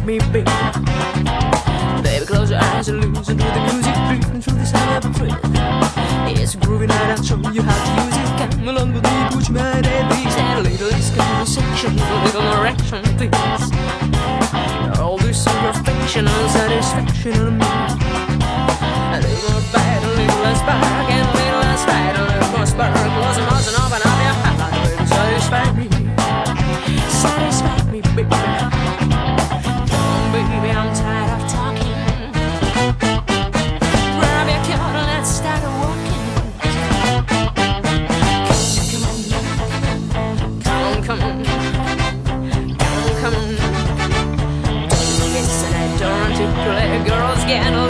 me, baby. Baby, close your eyes and listen to the music, breathing through the sound of a breath. It's a groovy night, I'll show you how to use it. Come along with me, put your mind at ease. And a little is conversation, a little erection, please. All this in your affection and satisfaction on me. A little bite, a little less spark, and a little less fight, a little more spark. Close your mouth and open up your heart, baby, satisfy me. Satisfy me, baby. Come on, baby, I'm tired of talking. Grab your coat and let's start walking. Come on. Come on. Don't listen, I don't want to play. Girls get